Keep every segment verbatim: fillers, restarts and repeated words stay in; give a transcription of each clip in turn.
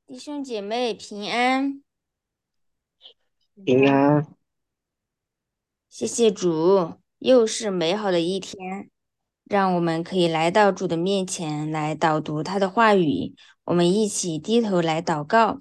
弟兄姐妹平安， 平安。 谢谢主，又是美好的一天，让我们可以来到主的面前来导读他的话语。我们一起低头来祷告。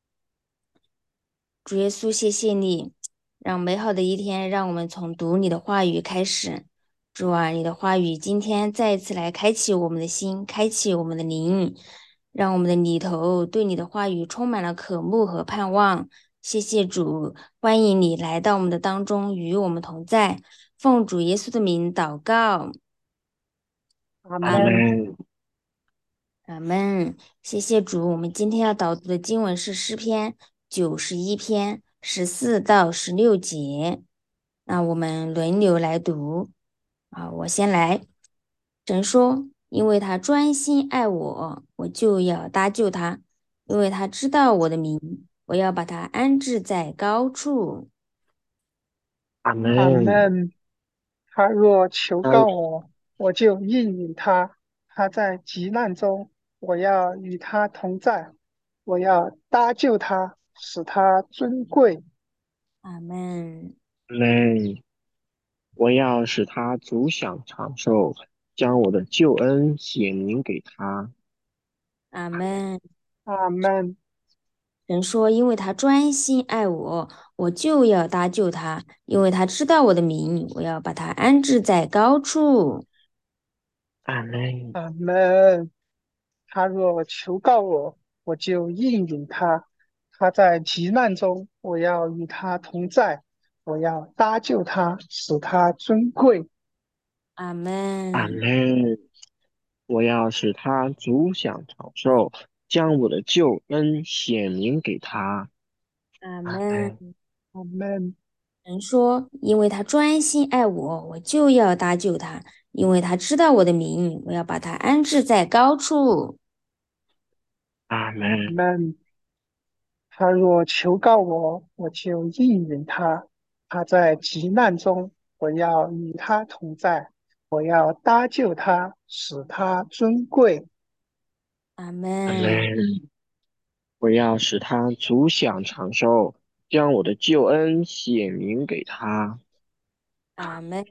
主耶稣，谢谢你，让美好的一天，让我们从读你的话语开始。主啊，你的话语今天再一次来开启我们的心，开启我们的灵，让我们的里头对你的话语充满了渴慕和盼望。谢谢主，欢迎你来到我们的当中，与我们同在。奉主耶稣的名祷告， 阿阿门。 门。 阿门。谢谢主，我们今天要导读的经文是诗篇九十一篇十四到十六节。那我们轮流来读啊，我先来。神说：“因为他专心爱我，我就要搭救他；因为他知道我的名，我要把他安置在高处。” 阿阿门。 门。他若求嗯， 告我，我就应允他。他在急难中，我要与他同在，我要搭救他，使他尊贵。 阿门， 阿门。我要使他足享长寿，将我的救恩显明给他。 阿门。 阿门。 神说：“因为他专心爱我，我就要搭救他；因为他知道我的名，我要把他安置在高处。” 阿门。 阿门。他若求告我，我就应允他。他在急难中，我要与他同在，我要搭救他，使他尊贵。 阿阿门， 门。我要使他足享长寿，将我的救恩显明给他。 阿阿门。 门。 阿门。 神说：“因为他专心爱我，我就要搭救他；因为他知道我的名，我要把他安置在高处。” 阿阿门。 门。他若求告我，我就应允他。他在急难中，我要与他同在，我要搭救他，使他尊贵。 阿阿门， 门。我要使他足享长寿，将我的救恩显明给他。 阿门。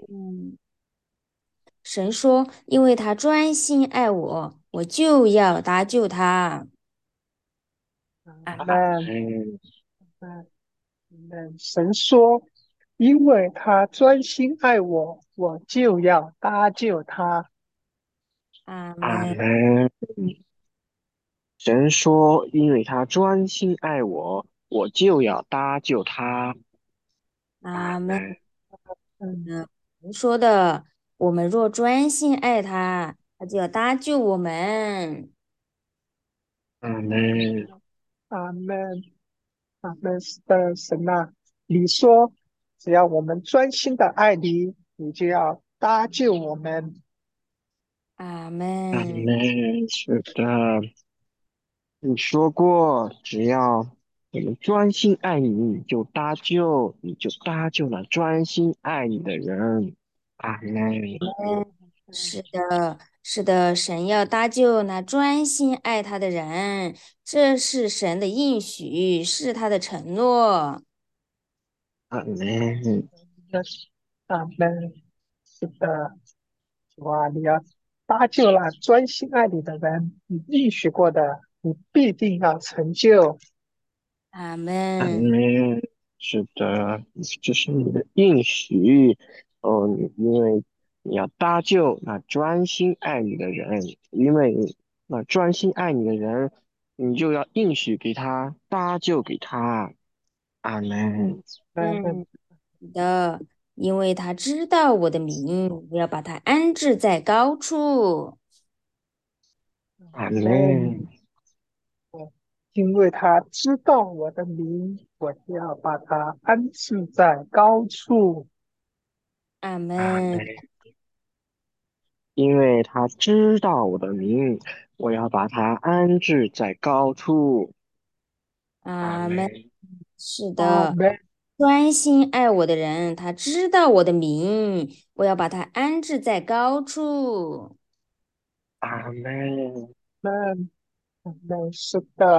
神说：“因为他专心爱我，我就要搭救他。”阿阿阿门。 门。 阿门。神说：“因为他专心爱我，我就要搭救他。” 阿阿门， 门。神说：“因为他专心爱我，我就要搭救他。”阿阿门。 门。 嗯。 嗯，神说的，我们若专心爱他，他就要搭救我们。 阿门。 阿门。阿门。是的，神啊，你说，只要我们专心的爱你，你就要搭救我们。 阿阿门， 门。是的，你说过，只要我们专心爱你，你就搭救，你就搭救了专心爱你的人。阿门。 是的，是的，神要搭救那专心爱他的人，这是神的应许，是他的承诺。 阿门。 那阿门。是的，主啊，你要搭救了专心爱你的人，你应许过的，你必定要成就。 阿阿门， 门。是的，这是你的应许。哦，你因为你要搭救那专心爱你的人，因为那专心爱你的人，你就要应许给他搭救给他。阿门。 嗯。 嗯，是的，因为他知道我的名，我要把他安置在高处。 阿嗯。 门。 因为他知道我的名，我就要把他安置在高处。 阿门， 阿门。因为他知道我的名，我要把他安置在高处。阿阿门， 门。 是的。 阿门。 专心爱我的人，他知道我的名，我要把他安置在高处。 阿门。 阿门。阿门。是的，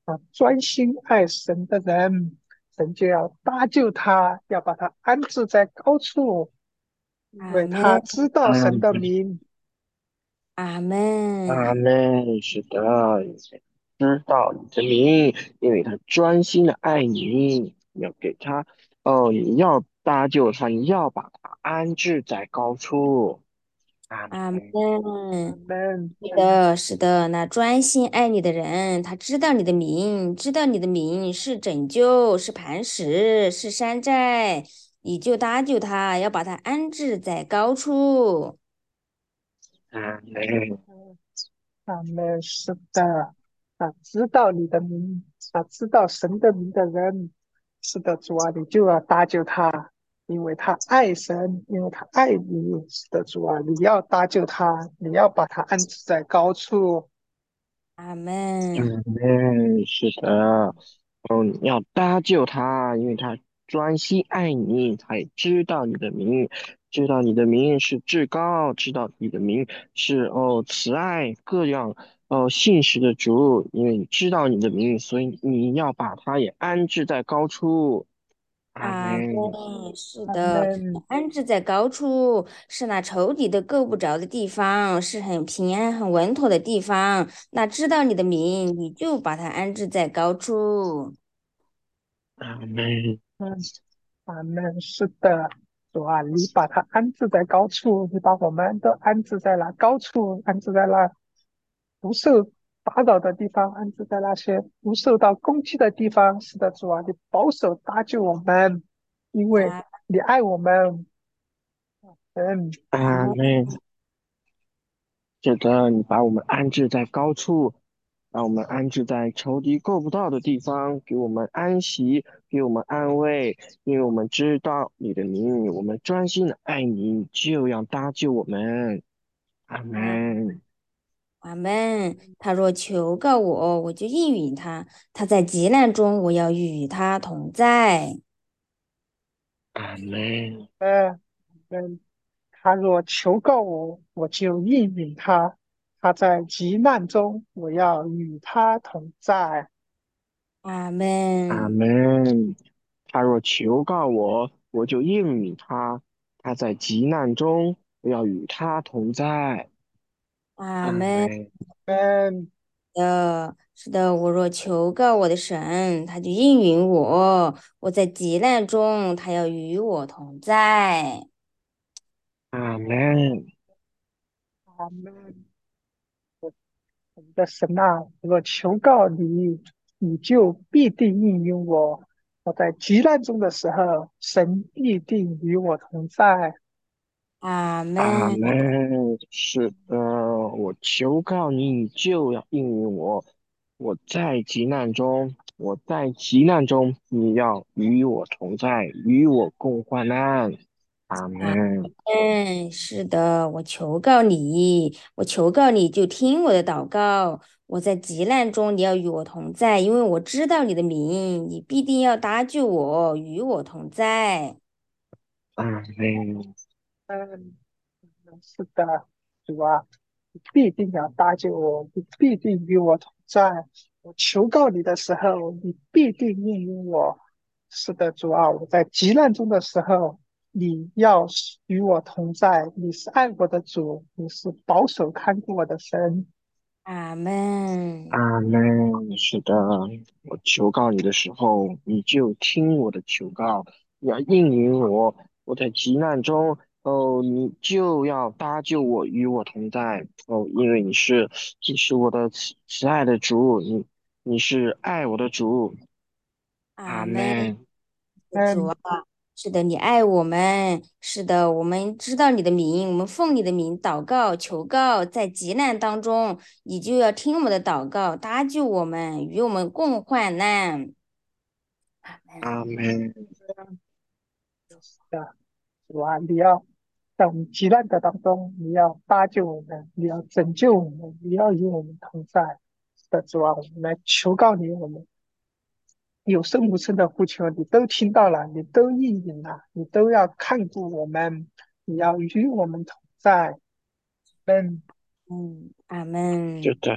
啊，专心爱神的人，神就要搭救他，要把他安置在高处，因为阿门， 他知道神的嗯， 名。 阿门， 阿妹，是的，知道你的名，因为他专心的爱你，你要给他，哦，你要搭救他，你要把他安置在高处。阿阿门。 妹， 阿门。 是的，是的，那专心爱你的人，他知道你的名，知道你的名是拯救，是磐石，是山寨，你就搭救他，要把他安置在高处。 阿妹， 阿门。是的，啊，知道你的名，啊，知道神的名的人，是的，主啊，你就要搭救他，因为他爱神，因为他爱你。是的，主啊，你要搭救他，你要把他安置在高处。 阿阿门， 妹，是的，哦，你要搭救他，因为他专心爱你，他也知道你的名，知道你的名是至高，知道你的名是哦慈爱各样哦信实的主，因为你知道你的名，所以你要把他也安置在高处。阿阿门。 门。是阿的， 门。 安置在高处，是那仇敌都够不着的地方，是很平安、很稳妥的地方。那知道你的名，你就把它安置在高处。 阿门。 嗯，阿门。是的，主啊，你把他安置在高处，你把我们都安置在那高处，安置在那不受打扰的地方，安置在那些不受到攻击的地方。是的，主啊，你保守搭救我们，因为阿你爱我们。嗯， 阿门。 阿门。是的，你把我们安置在高处，把我们安置在仇敌够不到的地方，给我们安息，给我们安慰，因为我们知道你的名，我们专心的爱你，就要搭救我们。阿门。 阿门。他若求告我，我就应允他；他在急难中，我要与他同在。 阿门。 嗯，嗯，他若求告我，我就应允他；他在急难中，我要与他同在。 阿阿门， 门。他若求告我，我就应允他；他在急难中，我要与他同在。阿阿门。 门。 嗯， 的，是的，我若求告我的神，他就应允我；我在急难中，他要与我同在。 阿门。 阿门。我们的神啊，我求告你，你就必定应允我。我在急难中的时候，神必定与我同在。 阿阿门， 门。是的，我求告你，你就要应允我。我在急难中，我在急难中，你要与我同在，与我共患难。阿门。 嗯，是的，我求告你，我求告你就听我的祷告。我在急难中，你要与我同在，因为我知道你的名，你必定要搭救我，与我同在。 阿门。 嗯，是的，主啊，你必定要搭救我，你必定与我同在。我求告你的时候，你必定应允我。是的，主啊，我在急难中的时候，你要是与我同在。你是爱我的主，你是保守看顾我的神。 阿门， 阿门。是的，我求告你的时候，你就听我的求告，你要应允我。我在急难中，哦，你就要搭救我，与我同在。哦，因为你是，你是我的慈慈爱的主，你你是爱我的主。阿阿门。 门。 主啊， 嗯， 是的，你爱我们，是的，我们知道你的名，我们奉你的名祷告、求告，在急难当中，你就要听我们的祷告，搭救我们，与我们共患难。阿门。 阿门。 是的，主啊，你要在我们急难的当中，你要搭救我们，你要拯救我们，你要与我们同在。是的，主啊，我们来求告你，我们有声无声的呼求，你都听到了，你都应允了，你都要看顾我们，你要与我们同在。嗯， 嗯，阿门。 是的，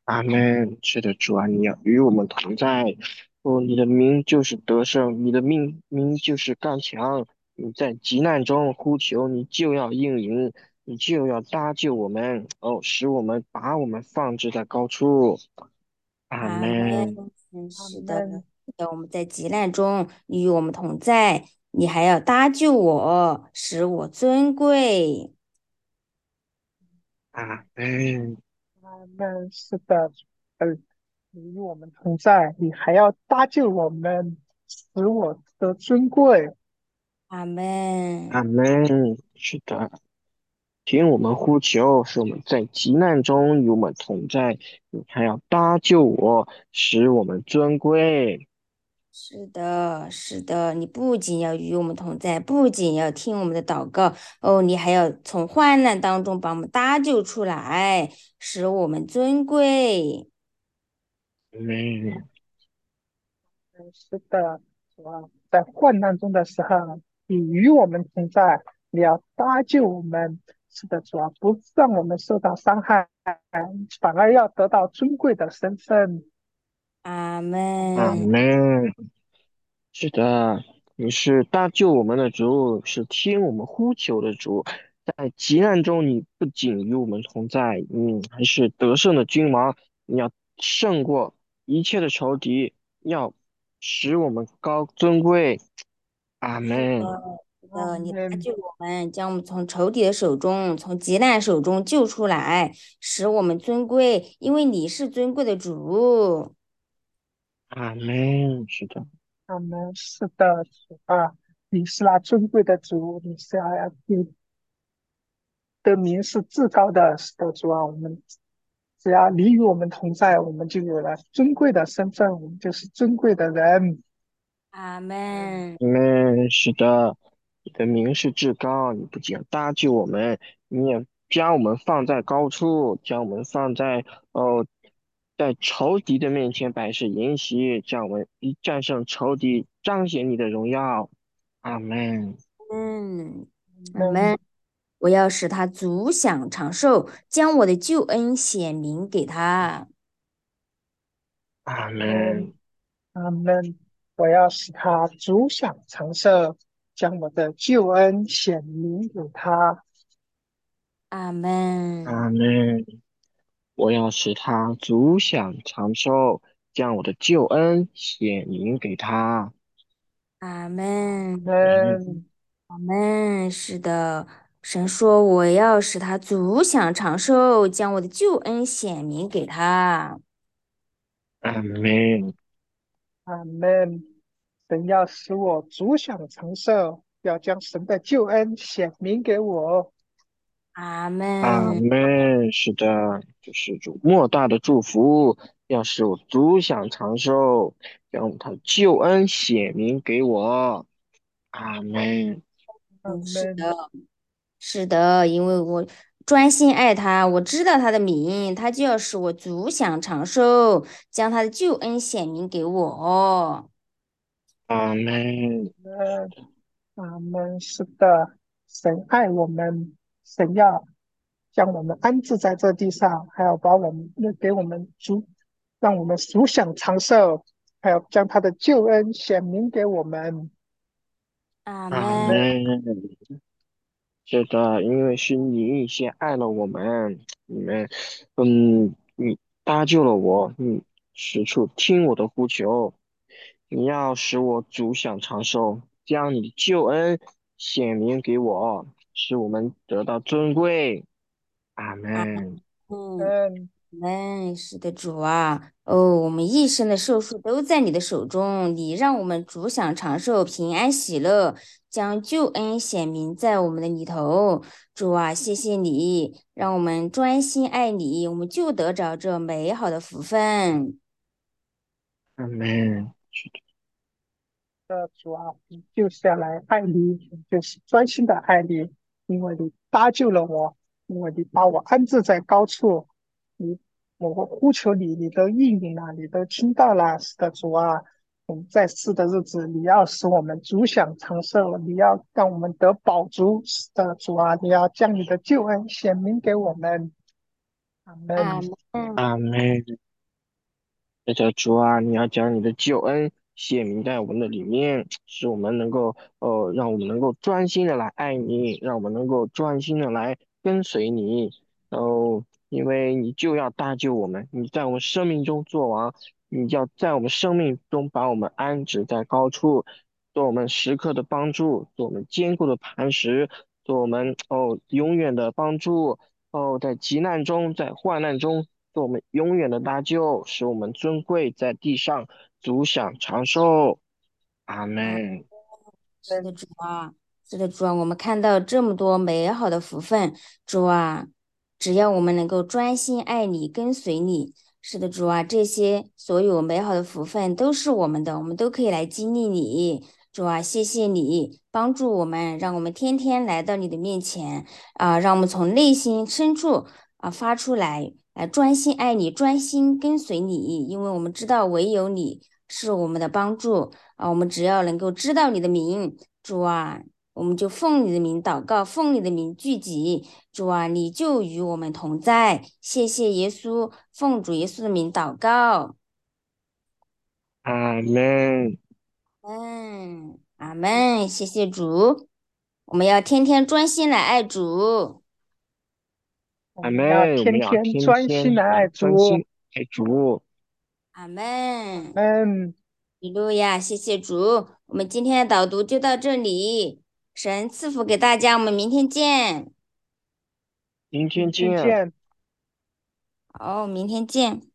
阿门。是的，主啊，你要与我们同在。哦，你的名就是得胜，你的命名就是刚强。你在急难中呼求，你就要应允，你就要搭救我们。哦，使我们把我们放置在高处。阿阿门。 门。 嗯， 阿是的， 门， 是的，我们在急难中你与我们同在，你还要搭救我，使我尊贵。 阿门。 阿门。是的，嗯，你与我们同在，你还要搭救我们，使我的尊贵。 阿门。 阿门。是的。听我们呼求，使我们在急难中与我们同在，你还要搭救我，使我们尊贵。 是的，是的，你不仅要与我们同在，不仅要听我们的祷告，哦，你还要从患难当中把我们搭救出来，使我们尊贵。 嗯， 嗯，是的，主啊，在患难中的时候，你与我们同在，你要搭救我们。是的，主啊，不让我们受到伤害，反而要得到尊贵的身份。 阿阿门。 门。是的，你是搭救我们的主，是听我们呼求的主。在急难中，你不仅与我们同在，嗯，还是得胜的君王。你要胜过一切的仇敌，要使我们高尊贵。阿是的， 门。 是阿的，你搭门， 救我们，将我们从仇敌的手中，从急难手中救出来，使我们尊贵，因为你是尊贵的主。 阿门。是的。 阿门。是的，主啊，你是那尊贵的主，你是那你的名是至高的。是的，主啊，我们只要你与我们同在，我们就有了尊贵的身份，我们就是尊贵的人。 阿嗯， 门。 嗯，是的，你的名是至高，你不仅要搭救我们，你也将我们放在高处，将我们放在哦，在仇敌的面前摆设筵席，将我们一战胜仇敌，彰显你的荣耀。阿门。 嗯，阿嗯， 门。我要使他足享长寿，将我的救恩显明给他。 阿嗯， 门。 阿门。我要使他足享长寿，将我的救恩显明给他。 阿门。 阿门。我要使他足享长寿，将我的救恩显明给他。 阿门。 嗯， 阿门。是的，神说我要使他足享长寿，将我的救恩显明给他。 阿门。 阿门。神要使我足享长寿，要将神的救恩显明给我。 阿阿门。 门。是的，这是主莫大的祝福，要使我足享长寿，让他救恩显明给我。阿门。 阿嗯，是门。 的，是的，因为我专心爱他，我知道他的名，他就要使我足享长寿，将他的救恩显明给我。 阿门。 嗯，阿门。是的，神爱我们，神要将我们安置在这地上，还要把我们给我们足，让我们足享长寿，还要将他的救恩显明给我们。阿阿门。 阿门。 门。 是的，因为是你先爱了我们，你们，嗯，你搭救了我，你使出听我的呼求，你要使我足享长寿，将你的救恩显明给我，使我们得到尊贵。阿阿门。 门。 嗯， 门，是的，主啊，哦，我们一生的寿数都在你的手中，你让我们主享长寿、平安喜乐，将救恩显明在我们的里头。主啊，谢谢你，让我们专心爱你，我们就得着这美好的福分。 阿门。 的主啊，你就是要来爱你，就是专心的爱你，因为你搭救了我，因为你把我安置在高处，你我呼求你，你都应允了，你都听到了。是的，主啊，我们在世的日子，你要使我们足享长寿，你要让我们得饱足。是的，主啊，你要将你的救恩显明给我们。 嗯， 阿门。 阿门。这叫主啊，你要将你的救恩显明在我们的里面，使我们能够，呃，让我们能够专心的来爱你，让我们能够专心的来跟随你。然后，因为你就要搭救我们，你在我们生命中作王，你要在我们生命中把我们安置在高处，做我们时刻的帮助，做我们坚固的磐石，做我们哦永远的帮助。哦，在急难中，在患难中。做我们永远的搭救，使我们尊贵在地上，足享长寿。阿门。 是的，主啊，是的，主啊，我们看到这么多美好的福分，主啊，只要我们能够专心爱你，跟随你，是的，主啊，这些所有美好的福分都是我们的，我们都可以来经历你，主啊，谢谢你帮助我们，让我们天天来到你的面前啊，让我们从内心深处啊发出来，来专心爱你，专心跟随你，因为我们知道唯有你是我们的帮助。啊，我们只要能够知道你的名，主啊，我们就奉你的名祷告，奉你的名聚集，主啊，你就与我们同在。谢谢耶稣，奉主耶稣的名祷告。 阿门。 嗯，阿门，谢谢主，我们要天天专心来爱主。 我们要阿门。我们天要天天专心天来来爱主。 专心爱主。 阿门， 嗯， 一路亚，谢谢主。我们今天的导读就到这里，神赐福给大家，我们明天见。 明明天见。 天见。 好，明天见。